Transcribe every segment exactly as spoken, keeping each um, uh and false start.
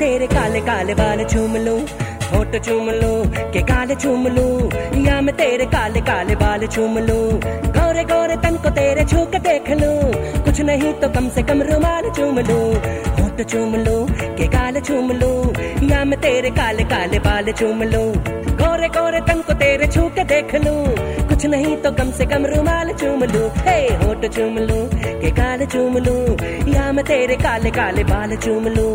तेरे काले काले बाल चूम लूं, होठ चूम लूं के काले चूम लूं, या मैं तेरे काले काले बाल चूम लूं, गोरे गोरे तन को तेरे छू के देख लूं, कुछ नहीं तो कम से कम रुमाल चूम लूं, होठ चूम लूं के काले चूम लूं, या मैं तेरे काले काले बाल चूम लूं, गोरे गोरे तन को तेरे छू के देख लूं, कुछ नहीं तो कम से कम रुमाल चूम लूं, हे होठ चूम लूं के काले चूम लूं, या मैं तेरे काले काले बाल चूम लूं।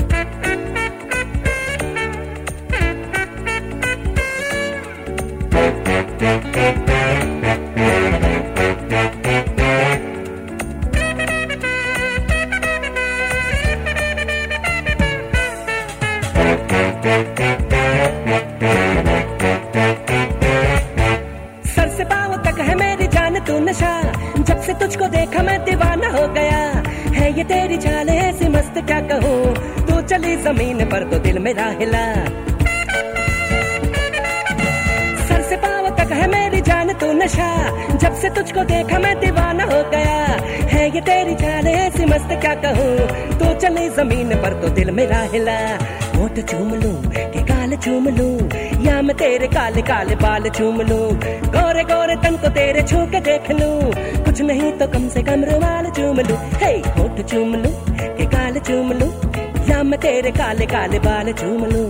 सर से पांव तक है मेरी जान तू नशा, जब से तुझको देखा मैं दीवाना हो गया, है ये तेरी चाल ऐसी मस्त क्या कहूँ, तू चली जमीन पर तो दिल मेरा हिला। सर से पांव तक है मेरी जान तू नशा, जब से तुझको देखा मैं दीवाना हो गया, है ये तेरी चाल ऐसी मस्त क्या कहूँ, तू चली जमीन पर तो दिल मेरा हिला। होठ चूम लूं के काले चूम लूं, या मैं तेरे काले काले बाल चूम लूं, गोरे गोरे तन को तेरे छू के देख लूं, कुछ नहीं तो कम से कम रुमाल चूम लूं, हे होठ चूम लूं के काले चूम लूं, या मैं तेरे काले काले बाल चूम लूं।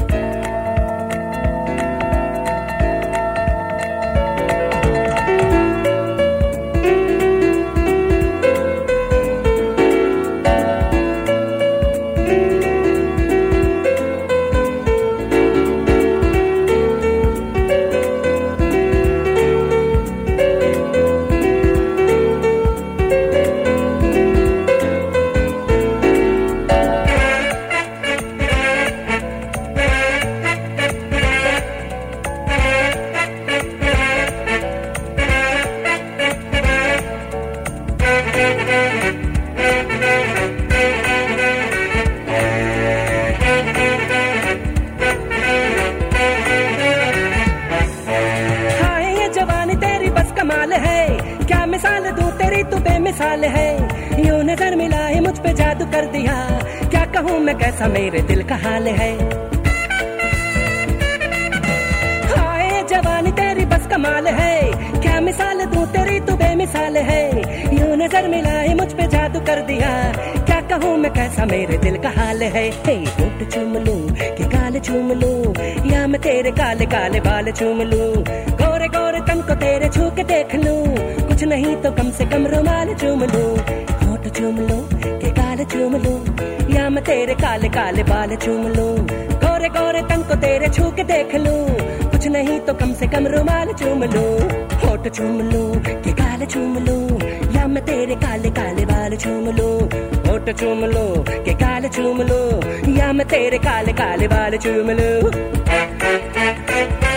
कमाल है क्या मिसाल दूं तेरी तू बेमिसाल है, यूं नजर मिलाए मुझ पे जादू कर दिया, क्या कहूँ मैं कैसा मेरे दिल का हाल है। हाय जवानी तेरी बस कमाल है, क्या मिसाल दूं तेरी तू बेमिसाल है, यूं नजर मिलाए मुझ पे जादू कर दिया, क्या कहूँ मैं कैसा मेरे दिल का हाल है। हे होठ चूम लूं कि काले चूम लूं, या मैं तेरे काले काले बाल चूम लूं, गोरे गोरे तन को तेरे छू के देख लूं, कुछ नहीं तो कम से कम रुमाल चूम लूं, होठ चूम लूं कि काले चूम लूं, या मैं तेरे काले काले बाल चूम लूं, गोरे गोरे तन को तेरे छू के देख लूं, कुछ नहीं तो कम से कम रुमाल चूम लूं, होठ चूम लूं कि काले चूम लूं, या मैं तेरे काले काले बाल चूम लूं, होठ चूम लूं कि काले चूम लूं, या मैं तेरे काले काले बाल चूम लूं।